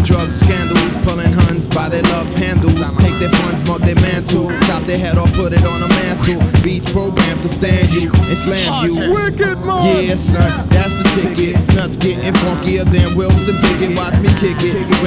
drug scandals, pulling Huns by their love handles. Take their funds, mark their mantle, chop their head off, put it on a mantle. Beats programmed to stand you and slam you. Wicked man. Yeah, son, that's the ticket. Nuts getting funkier than Wilson Pickett. Watch me kick it.